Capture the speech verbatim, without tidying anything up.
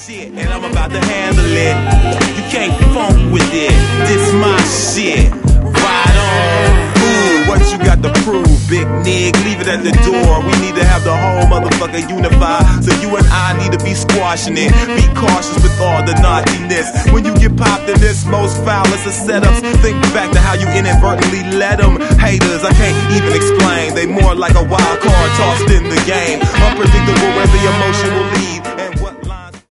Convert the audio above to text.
shit, and I'm about to handle it. You can't funk with it. This my shit. Ride on. Ooh, what you got to prove, big nig? Leave it at the door. We need to have the whole motherfucker unified. So you and I need to be squashing it. Be cautious with all the naughtiness. When you get popped in this most foulest of setups, think back to how you inadvertently let them. Haters, I can't even explain. They more like a wild card tossed in the game. Unpredictable where the emotion will lead.